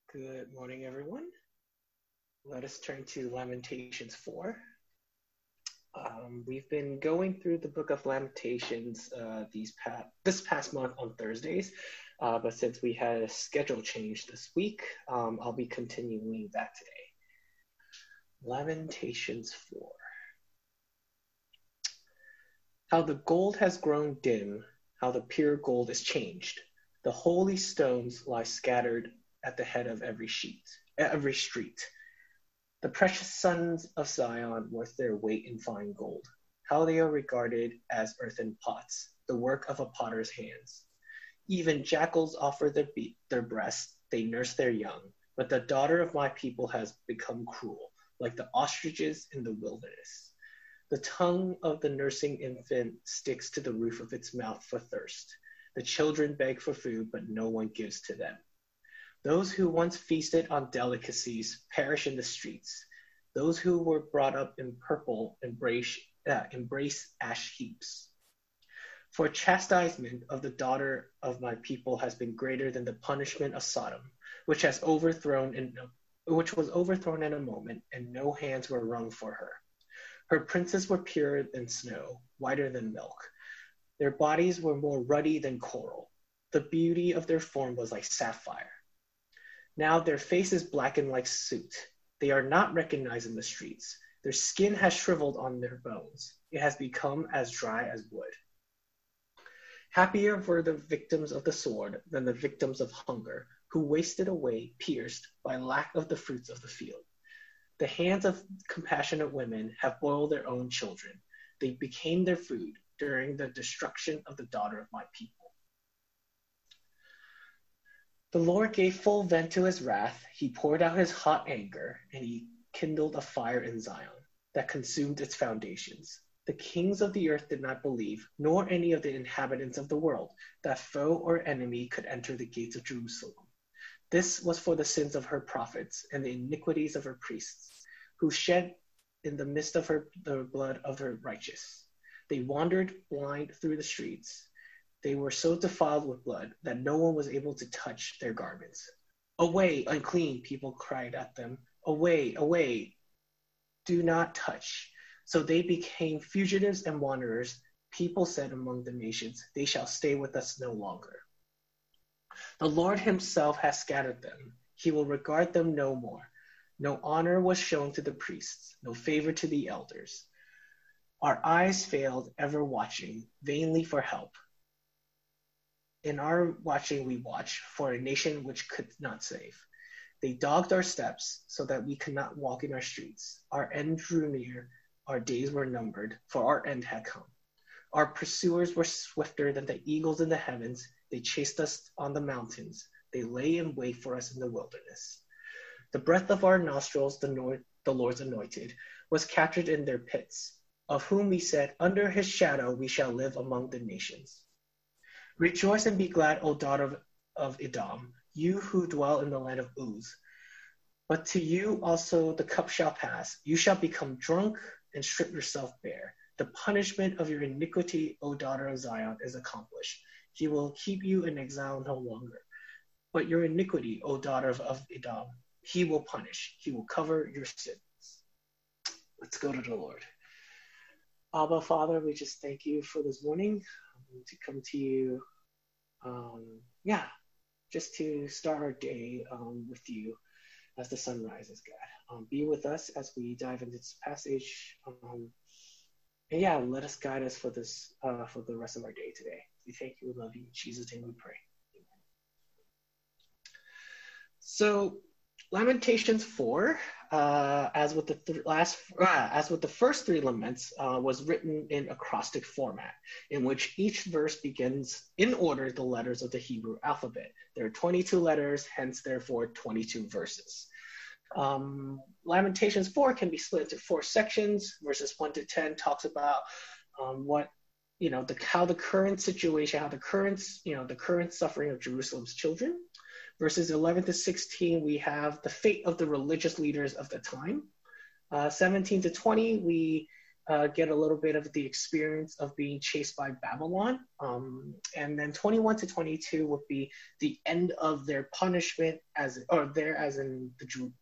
Good morning, everyone. Let us turn to Lamentations 4. We've been going through the book of Lamentations this past month on Thursdays, but since we had a schedule change this week, I'll be continuing that today. Lamentations 4. How the gold has grown dim, how the pure gold is changed. The holy stones lie scattered at the head of every street. The precious sons of Zion worth their weight in fine gold. How they are regarded as earthen pots, the work of a potter's hands. Even jackals offer their breasts, they nurse their young. But the daughter of my people has become cruel, like the ostriches in the wilderness. The tongue of the nursing infant sticks to the roof of its mouth for thirst. The children beg for food, but no one gives to them. Those who once feasted on delicacies perish in the streets. Those who were brought up in purple embrace ash heaps. For chastisement of the daughter of my people has been greater than the punishment of Sodom, which was overthrown in a moment, and no hands were wrung for her. Her princes were purer than snow, whiter than milk. Their bodies were more ruddy than coral. The beauty of their form was like sapphire. Now their faces blackened like soot. They are not recognized in the streets. Their skin has shriveled on their bones. It has become as dry as wood. Happier were the victims of the sword than the victims of hunger, who wasted away, pierced by lack of the fruits of the field. The hands of compassionate women have boiled their own children. They became their food during the destruction of the daughter of my people. The Lord gave full vent to his wrath. He poured out his hot anger, and he kindled a fire in Zion that consumed its foundations. The kings of the earth did not believe, nor any of the inhabitants of the world, that foe or enemy could enter the gates of Jerusalem. This was for the sins of her prophets and the iniquities of her priests, who shed in the midst of her the blood of her righteous. They wandered blind through the streets. They were so defiled with blood that no one was able to touch their garments. Away, unclean, people cried at them. Away, away, do not touch. So they became fugitives and wanderers. People said among the nations, they shall stay with us no longer. The Lord himself has scattered them. He will regard them no more. No honor was shown to the priests, no favor to the elders. Our eyes failed, ever watching, vainly for help. In our watching we watch for a nation which could not save. They dogged our steps so that we could not walk in our streets. Our end drew near, our days were numbered, for our end had come. Our pursuers were swifter than the eagles in the heavens. They chased us on the mountains. They lay in wait for us in the wilderness. The breath of our nostrils, the Lord's anointed, was captured in their pits, of whom we said, under his shadow we shall live among the nations. Rejoice and be glad, O daughter of Edom, you who dwell in the land of Uz. But to you also the cup shall pass. You shall become drunk and strip yourself bare. The punishment of your iniquity, O daughter of Zion, is accomplished. He will keep you in exile no longer. But your iniquity, O daughter of Edom, he will punish. He will cover your sins. Let's go to the Lord. Abba, Father, we just thank you for this morning to come to you. Just to start our day with you as the sun rises, God. Be with us as we dive into this passage. Let us guide us for this for the rest of our day today. We thank you, we love you. In Jesus' name we pray. Amen. So Lamentations 4, as with the first three laments, was written in acrostic format, in which each verse begins in order the letters of the Hebrew alphabet. There are 22 letters, hence therefore 22 verses. Lamentations 4 can be split into 4 sections. Verses 1 to 10 talks about how the current situation, the current suffering of Jerusalem's children. Verses 11 to 16, we have the fate of the religious leaders of the time. 17 to 20, we get a little bit of the experience of being chased by Babylon. And then 21 to 22 would be the end of their punishment as in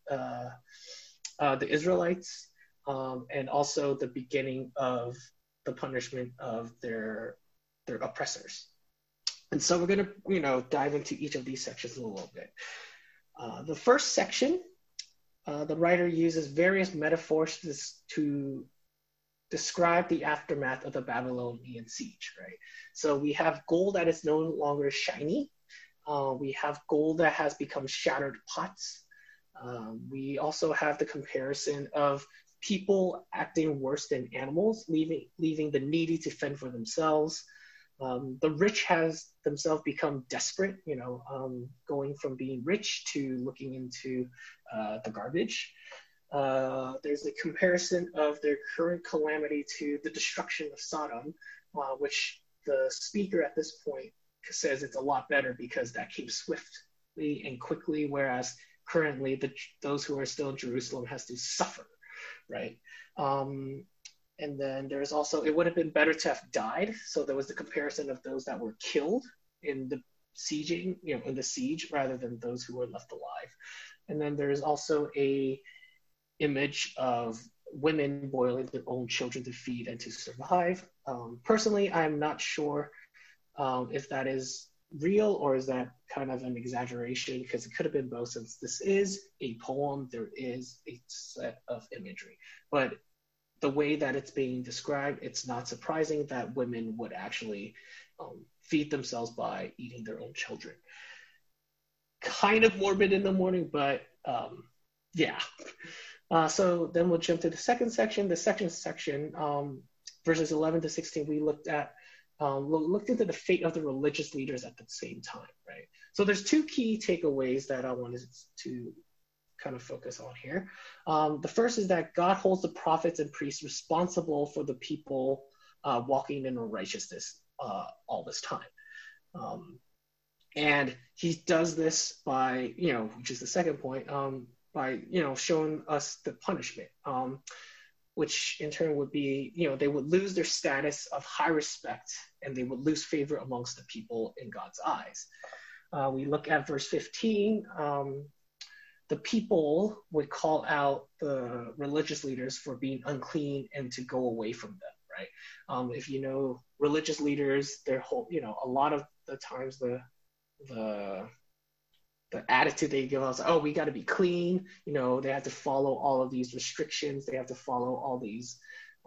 the Israelites, and also the beginning of the punishment of their oppressors. And so we're going to, dive into each of these sections a little bit. The first section, the writer uses various metaphors to describe the aftermath of the Babylonian siege, right? So we have gold that is no longer shiny. We have gold that has become shattered pots. We also have the comparison of people acting worse than animals, leaving the needy to fend for themselves. The rich has themselves become desperate, going from being rich to looking into the garbage. There's a comparison of their current calamity to the destruction of Sodom, which the speaker at this point says it's a lot better because that came swiftly and quickly, whereas currently those who are still in Jerusalem has to suffer, right? And then there's also, it would have been better to have died. So there was the comparison of those that were killed in the sieging, in the siege, rather than those who were left alive. And then there's also a image of women boiling their own children to feed and to survive. Personally, I'm not sure if that is real or is that kind of an exaggeration, because it could have been both, since this is a poem, there is a set of imagery. But the way that it's being described, it's not surprising that women would actually feed themselves by eating their own children. Kind of morbid in the morning, but yeah. So then we'll jump to the second section. The second section, verses 11 to 16, we looked into the fate of the religious leaders at the same time, right? So there's two key takeaways that I wanted to kind of focus on here. The first is that God holds the prophets and priests responsible for the people walking in righteousness all this time. And he does this by, which is the second point, by, showing us the punishment, which in turn would be, they would lose their status of high respect and they would lose favor amongst the people in God's eyes. We look at verse 15. The people would call out the religious leaders for being unclean and to go away from them, right? If you know religious leaders, their whole, a lot of the times the attitude they give us, we got to be clean. They have to follow all of these restrictions. They have to follow all these,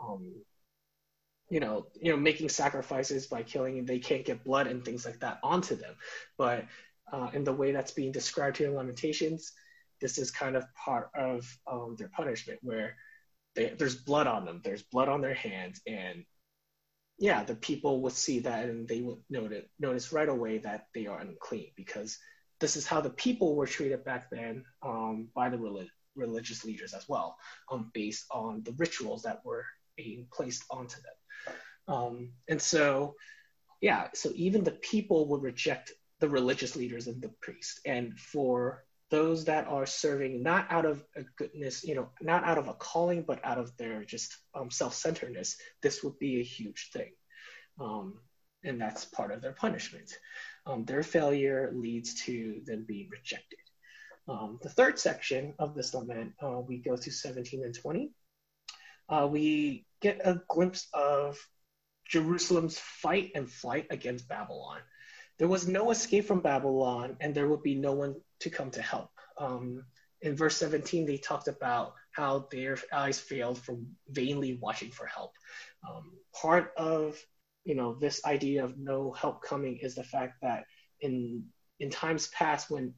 making sacrifices by killing, and they can't get blood and things like that onto them. But in the way that's being described here in Lamentations, this is kind of part of their punishment, where there's blood on them, there's blood on their hands, and the people would see that and they would notice right away that they are unclean, because this is how the people were treated back then by the religious leaders as well, based on the rituals that were being placed onto them. And so even the people would reject the religious leaders and the priests. And for those that are serving not out of a goodness, not out of a calling, but out of their just self-centeredness, this would be a huge thing. And that's part of their punishment. Their failure leads to them being rejected. The third section of this lament, we go to 17 and 20. We get a glimpse of Jerusalem's fight and flight against Babylon. There was no escape from Babylon, and there would be no one to come to help. In verse 17, they talked about how their eyes failed from vainly watching for help. Part of this idea of no help coming is the fact that in times past, when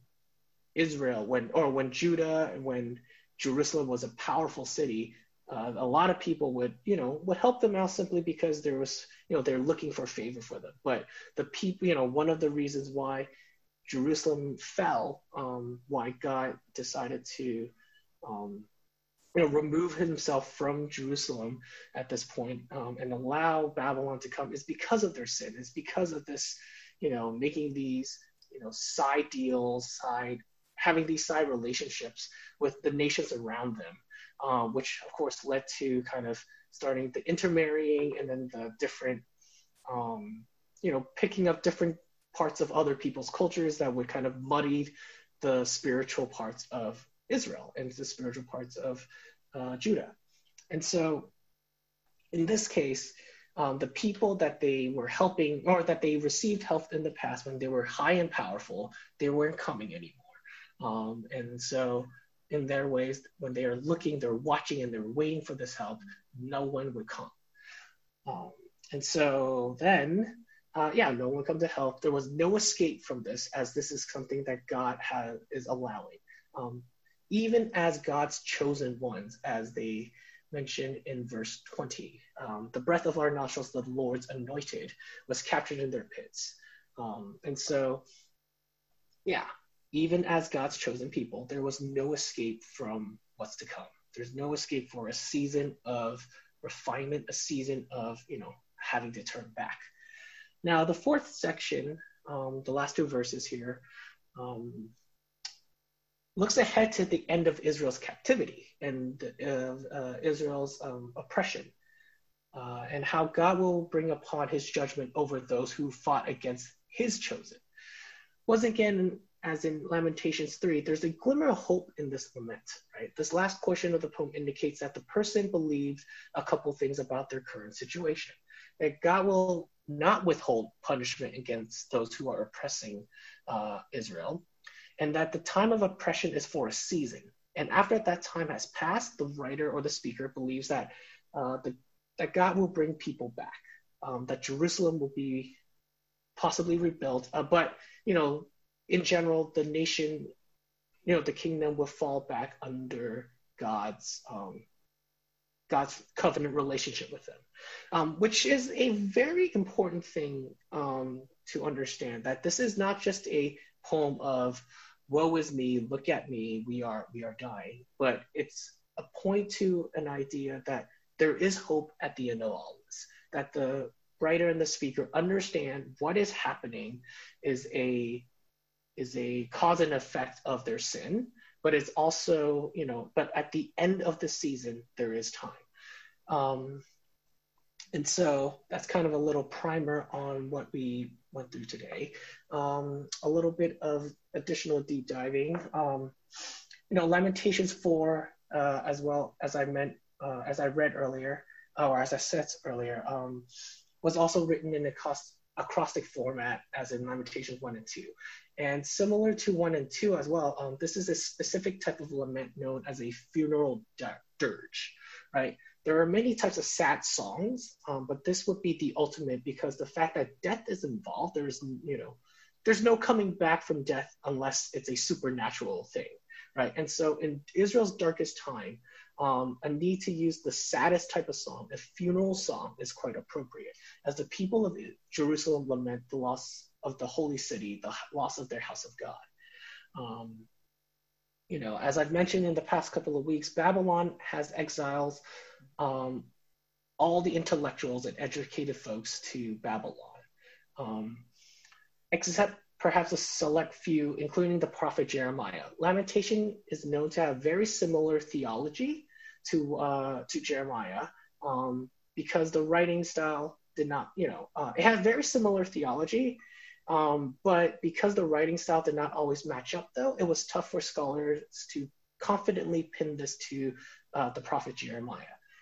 Judah and when Jerusalem was a powerful city, a lot of people would help them out simply because there was, they're looking for favor for them. But the people, one of the reasons why Jerusalem fell, why God decided to, remove himself from Jerusalem at this point, and allow Babylon to come, is because of their sin. It's because of this, making these, side deals, having these side relationships with the nations around them. which of course led to kind of starting the intermarrying and then the different, picking up different parts of other people's cultures that would kind of muddy the spiritual parts of Israel and the spiritual parts of Judah. And so in this case, the people that they were helping or that they received help in the past when they were high and powerful, they weren't coming anymore. And so in their ways, when they are looking, they're watching and they're waiting for this help, no one would come. And so then, no one would come to help. There was no escape from this, as this is something that God is allowing. Even as God's chosen ones, as they mentioned in verse 20, the breath of our nostrils, the Lord's anointed, was captured in their pits. And so, even as God's chosen people, there was no escape from what's to come. There's no escape for a season of refinement, a season of, having to turn back. Now, the fourth section, the last two verses here, looks ahead to the end of Israel's captivity and Israel's oppression, and how God will bring upon his judgment over those who fought against his chosen. Once again, as in Lamentations 3, there's a glimmer of hope in this lament, right? This last portion of the poem indicates that the person believes a couple things about their current situation, that God will not withhold punishment against those who are oppressing Israel, and that the time of oppression is for a season. And after that time has passed, the writer or the speaker believes that that God will bring people back, that Jerusalem will be possibly rebuilt, but in general, the nation, the kingdom will fall back under God's covenant relationship with them, which is a very important thing to understand, that this is not just a poem of woe is me, look at me, we are dying, but it's a point to an idea that there is hope at the end of all this, that the writer and the speaker understand what is happening is a cause and effect of their sin, but it's also, but at the end of the season, there is time. And so that's kind of a little primer on what we went through today. A little bit of additional deep diving. Lamentations 4, as well as I read earlier, or as I said earlier, was also written in acrostic format, as in Lamentations 1 and 2. And similar to 1 and 2 as well, this is a specific type of lament known as a funeral dirge, right? There are many types of sad songs, but this would be the ultimate, because the fact that death is involved, there's no coming back from death unless it's a supernatural thing, right? And so in Israel's darkest time, a need to use the saddest type of song, a funeral song, is quite appropriate, as the people of Jerusalem lament the loss of the holy city, the loss of their house of God. As I've mentioned in the past couple of weeks, Babylon has exiles all the intellectuals and educated folks to Babylon, except perhaps a select few, including the prophet Jeremiah. Lamentation is known to have very similar theology to Jeremiah, because the writing style did not, it had very similar theology, but because the writing style did not always match up, though, it was tough for scholars to confidently pin this to the prophet Jeremiah.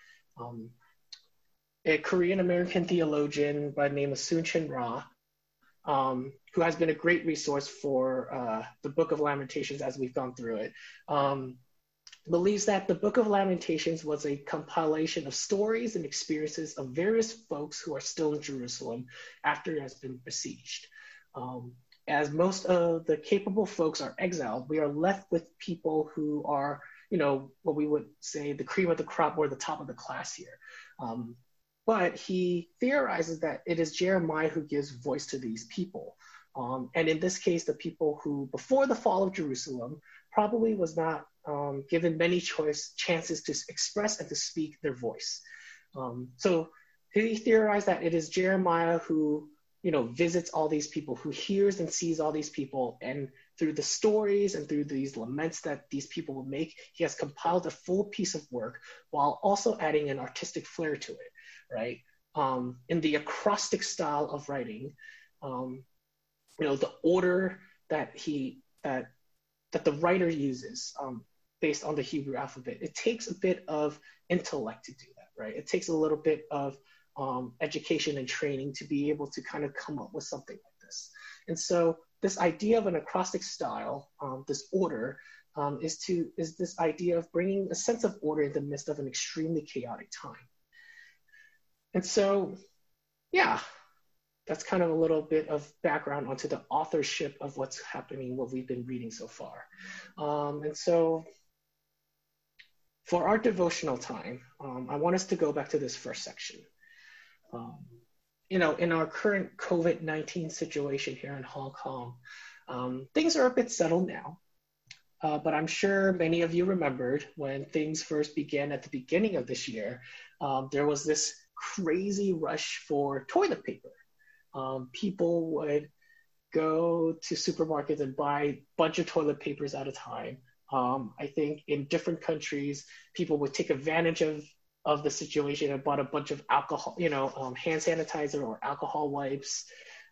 A Korean-American theologian by the name of Soon-Chin Ra, who has been a great resource for the Book of Lamentations as we've gone through it, believes that the Book of Lamentations was a compilation of stories and experiences of various folks who are still in Jerusalem after it has been besieged. As most of the capable folks are exiled, we are left with people who are, what we would say the cream of the crop or the top of the class here. But he theorizes that it is Jeremiah who gives voice to these people. And in this case, the people who, before the fall of Jerusalem, probably was not given many chances to express and to speak their voice. So he theorized that it is Jeremiah who, visits all these people, who hears and sees all these people, and through the stories and through these laments that these people will make, he has compiled a full piece of work while also adding an artistic flair to it, right? In the acrostic style of writing, the order that the writer uses, based on the Hebrew alphabet, it takes a bit of intellect to do that, right? It takes a little bit of education and training to be able to kind of come up with something like this. And so this idea of an acrostic style, this order, is this idea of bringing a sense of order in the midst of an extremely chaotic time. And so, yeah, that's kind of a little bit of background onto the authorship of what's happening, what we've been reading so far. And so for our devotional time, I want us to go back to this first section. In our current COVID-19 situation here in Hong Kong, things are a bit settled now. But I'm sure many of you remembered when things first began at the beginning of this year, there was this crazy rush for toilet paper. People would go to supermarkets and buy a bunch of toilet papers at a time. I think in different countries, people would take advantage of the situation and bought a bunch of alcohol, hand sanitizer or alcohol wipes,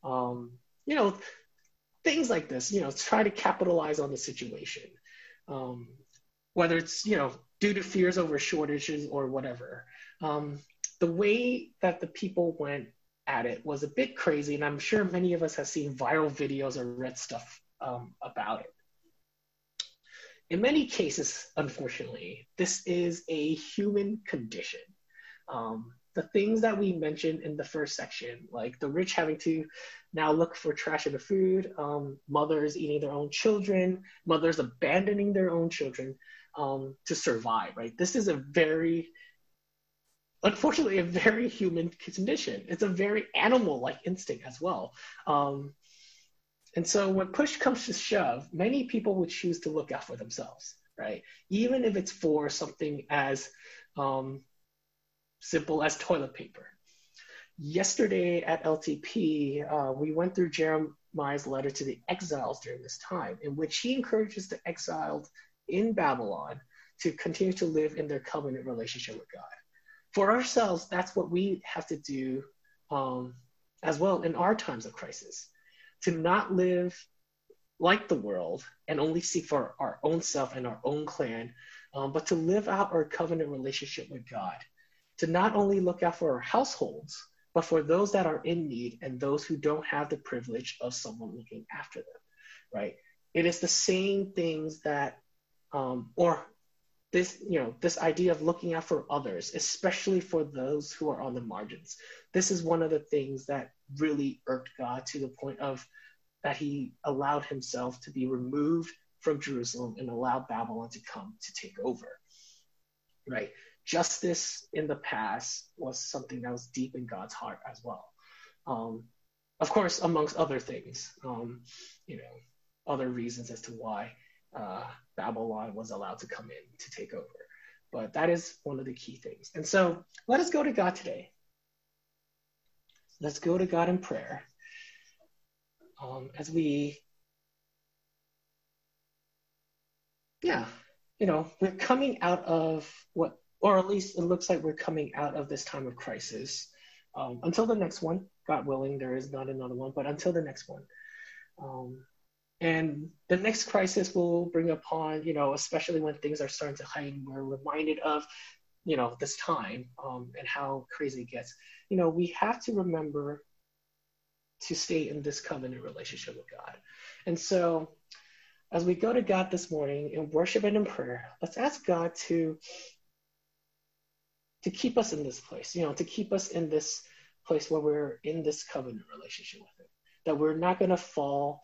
things like this, try to capitalize on the situation. Whether it's, due to fears over shortages or whatever. The way that the people went at it was a bit crazy, and I'm sure many of us have seen viral videos or read stuff about it. In many cases, unfortunately, this is a human condition. The things that we mentioned in the first section, like the rich having to now look for trash in the food, mothers eating their own children, mothers abandoning their own children to survive, right? This is unfortunately, a very human condition. It's a very animal-like instinct as well. And so when push comes to shove, many people would choose to look out for themselves, right? Even if it's for something as simple as toilet paper. Yesterday at LTP, we went through Jeremiah's letter to the exiles during this time, in which he encourages the exiled in Babylon to continue to live in their covenant relationship with God. For ourselves, that's what we have to do as well in our times of crisis, to not live like the world and only seek for our own self and our own clan, but to live out our covenant relationship with God, to not only look out for our households, but for those that are in need and those who don't have the privilege of someone looking after them, right? It is the same things that, this idea of looking out for others, especially for those who are on the margins. This is one of the things that really irked God to the point of that he allowed himself to be removed from Jerusalem and allowed Babylon to come to take over, right? Justice in the past was something that was deep in God's heart as well. Of course, amongst other things, other reasons as to why Babylon was allowed to come in to take over. But that is one of the key things. And so let us go to God today. Let's go to God in prayer. As we, we're coming out of or at least it looks like we're coming out of this time of crisis. Until the next one, God willing, there is not another one, but until the next one. And the next crisis will bring upon, especially when things are starting to heighten, we're reminded of, this time and how crazy it gets. We have to remember to stay in this covenant relationship with God. And so as we go to God this morning in worship and in prayer, let's ask God to keep us in this place, to keep us in this place where we're in this covenant relationship with Him, that we're not going to fall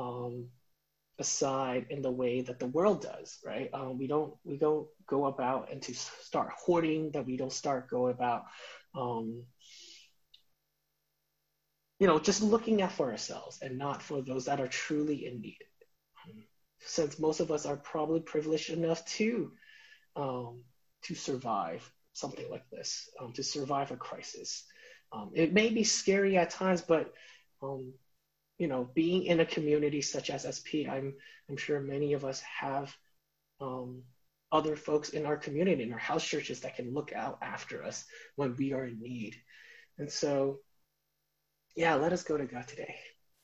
aside in the way that the world does, right? We don't go about and to start hoarding, that we don't start go about, just looking out for ourselves and not for those that are truly in need. Since most of us are probably privileged enough to survive something like this, to survive a crisis. It may be scary at times, but being in a community such as SP, I'm sure many of us have other folks in our community, in our house churches, that can look out after us when we are in need. And so, yeah, let us go to God today.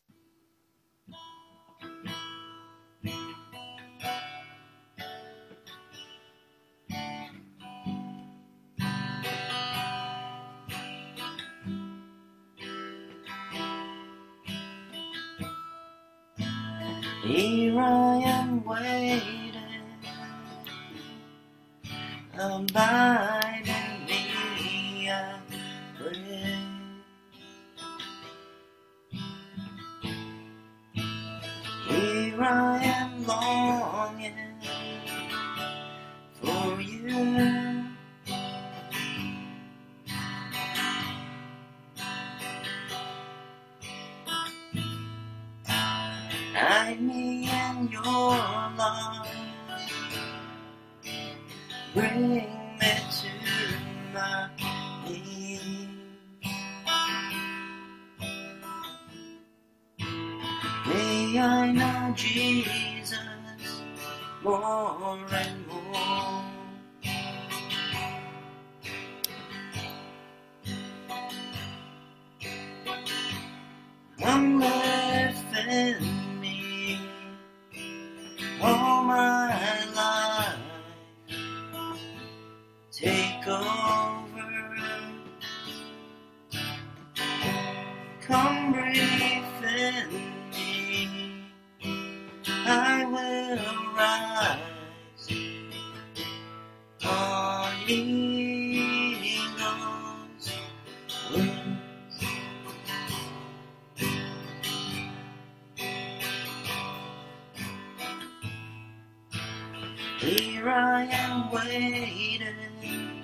Here I am waiting, abide in me, I pray. Here I am longing for you. Hide me in your love, bring me to my knees. May I know Jesus more and more. Come live in me all my life. Take over. Come breathe in me. I will rise on eagle's wings. Here I am waiting,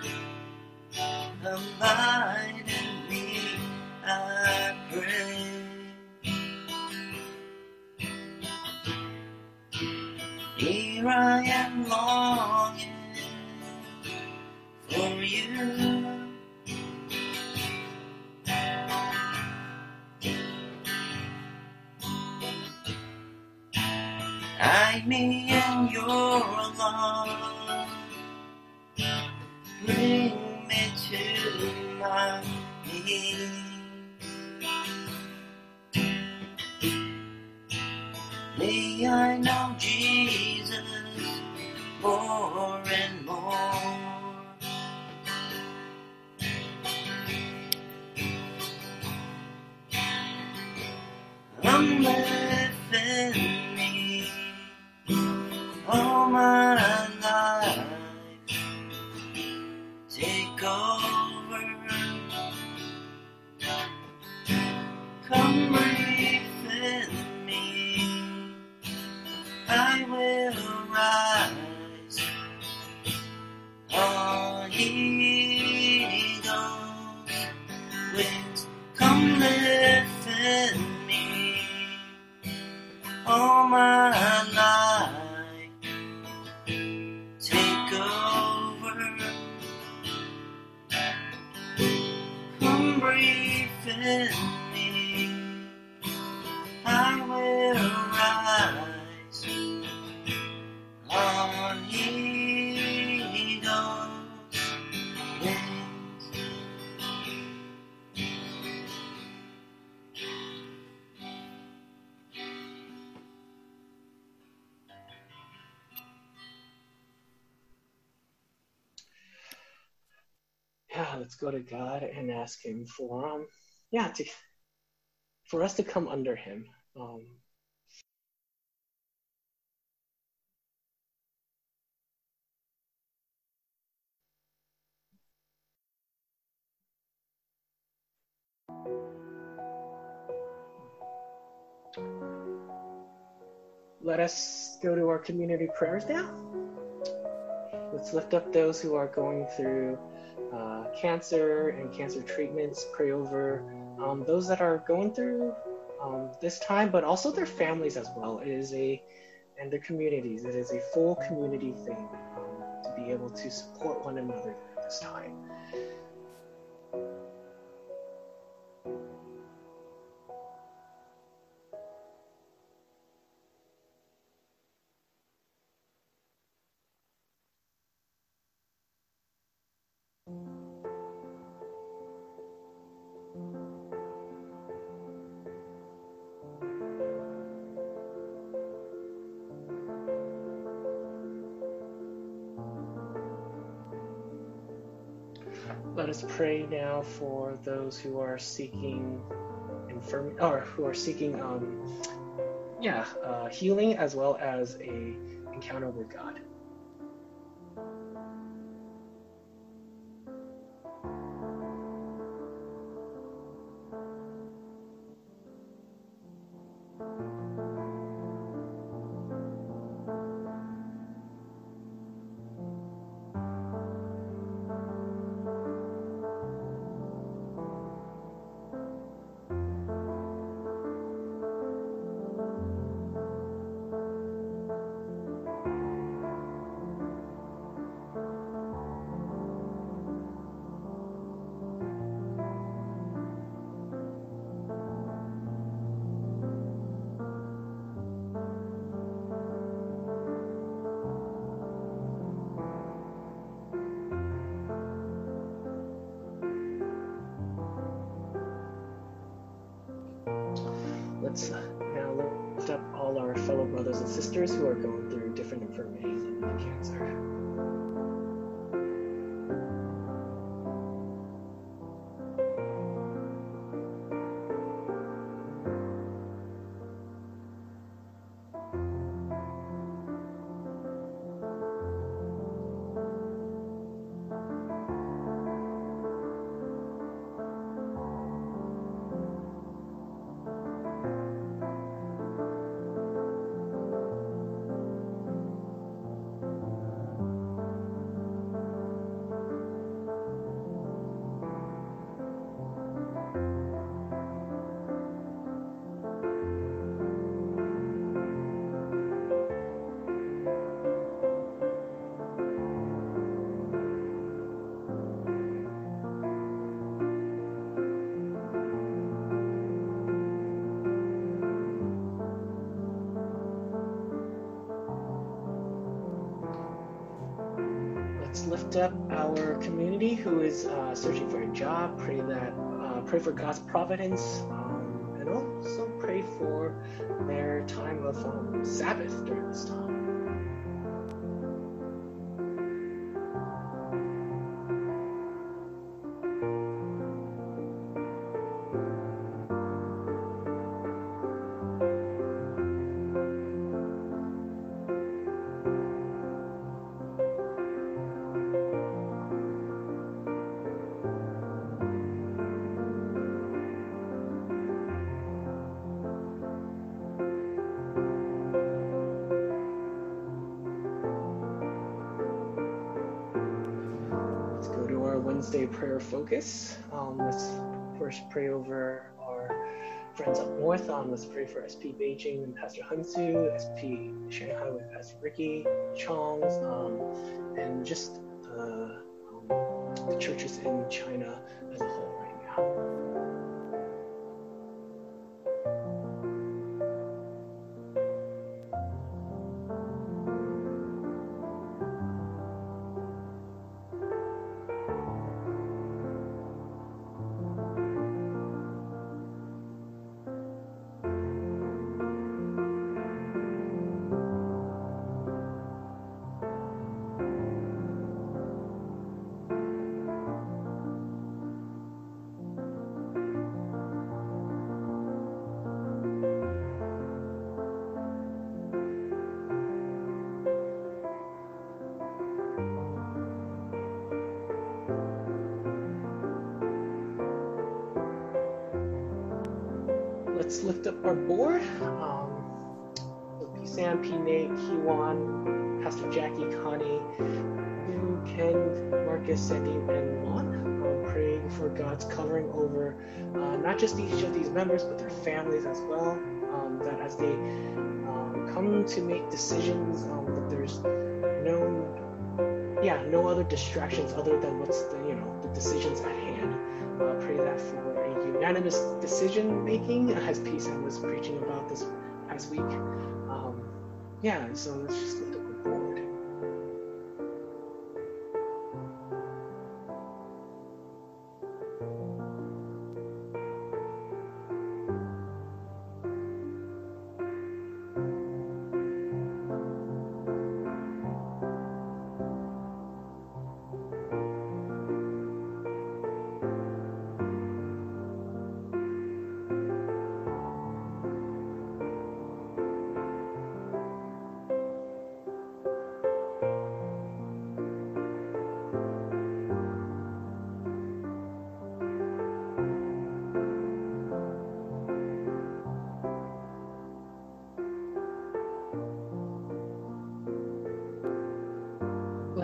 abide in me, I pray. Here I am longing for you. Hide me in your love, bring me to my knees. May I know Jesus more and more. Come live in me all my life. Take over. Come breathe in me. I will rise on eagle's wings. Come live in me all my life. Take over. Come breathe in me. I will rise on eagle's wings. Yeah, let's go to God and ask Him for for us to come under Him. Let us go to our community prayers now. Let's lift up those who are going through cancer and cancer treatments. Pray over those that are going through this time, but also their families as well. And their communities. It is a full community thing to be able to support one another at this time. Let us pray now for those who are seeking healing as well as a encounter with God. Let's now lift up all our fellow brothers and sisters who are going through different infirmities and cancer. Let's lift up our community who is searching for a job. Pray for God's providence, and also pray for their time of Sabbath during this time. Wednesday prayer focus. Let's first pray over our friends up north. Let's pray for SP Beijing and Pastor Hansu, SP Shanghai with Pastor Ricky Chong's, and just the churches in China as a whole right now. Let's lift up our board. P. Sam, P. Nate, Kiwan, Pastor Jackie, Connie, Yu, Ken, Marcus, Sandy, and Lon. Praying for God's covering over not just each of these members, but their families as well. That as they come to make decisions, that there's no other distractions other than what's the decisions at hand. Pray that for a unanimous decision making, as P. Sam was preaching about this past week. So let's just lift up the board.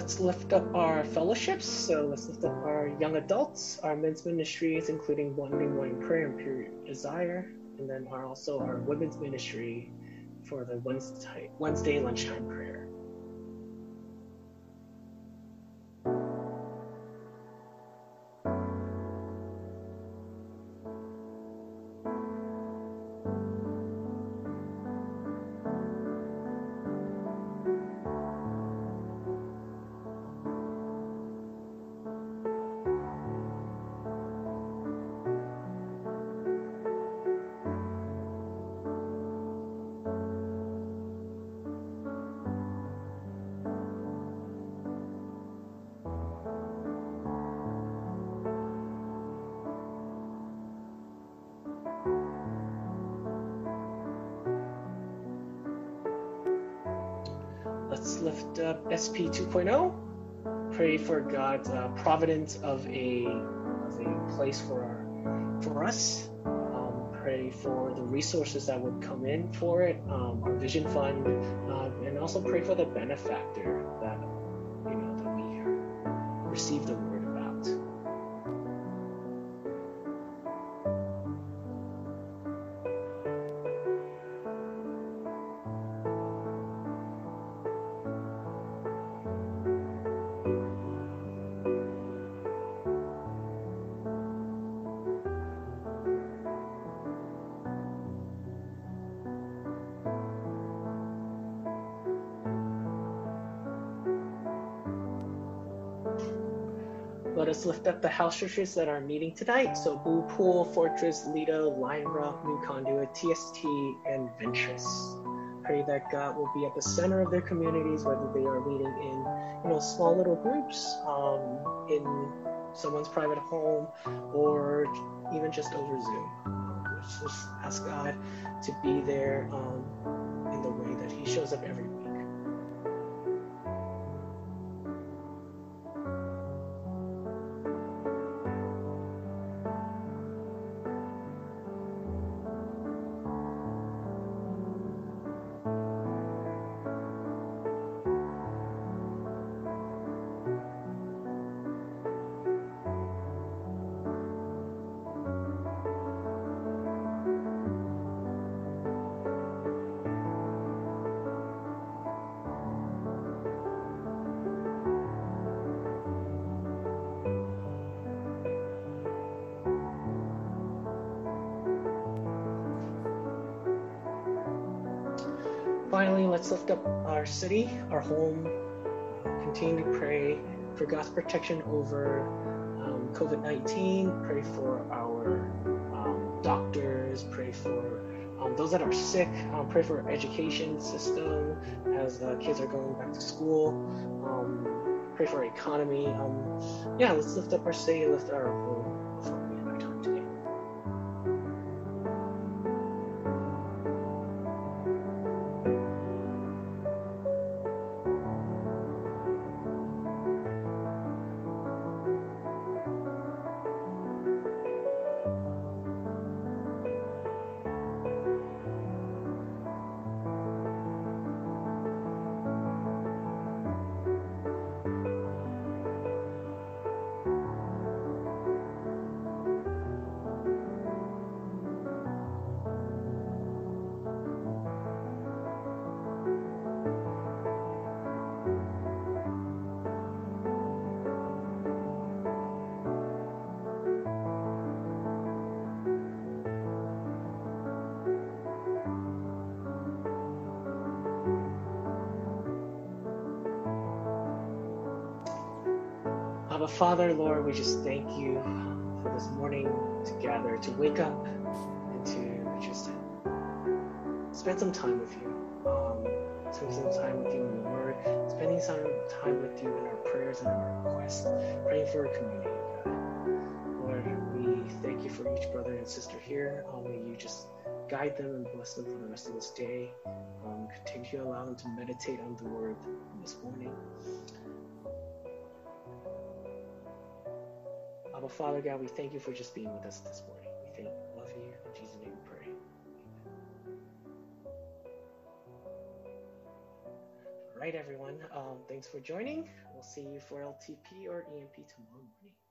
Let's lift up our fellowships. So let's lift up our young adults, our men's ministries, including Monday morning prayer and Pure Desire, and then also our women's ministry for the Wednesday lunchtime prayer. Let's lift up SP 2.0. Pray for God's providence of a place for us. Pray for the resources that would come in for it, our vision fund, and also pray for the benefactor that we receive the word about. Let us lift up the house churches that are meeting tonight. So Blue Pool, Fortress, Lido, Lion Rock, New Conduit, TST, and Ventress. Pray that God will be at the center of their communities, whether they are meeting in small little groups, in someone's private home, or even just over Zoom. Let's just ask God to be there in the way that He shows up every week. Finally, let's lift up our city, our home. Continue to pray for God's protection over COVID-19. Pray for our doctors. Pray for those that are sick. Pray for our education system as kids are going back to school. Pray for our economy. Let's lift up our city, lift our home before we end our time today. Abba Father, Lord, we just thank you for this morning to gather, to wake up, and to just spend some time with you. Spend some time with you in the Word, spending some time with you in our prayers and our requests, praying for our community, God. Lord, we thank you for each brother and sister here. May you just guide them and bless them for the rest of this day. Continue to allow them to meditate on the Word this morning. Abba Father, God, we thank you for just being with us this morning. We love you. In Jesus' name we pray. Amen. All right, everyone. Thanks for joining. We'll see you for LTP or EMP tomorrow morning.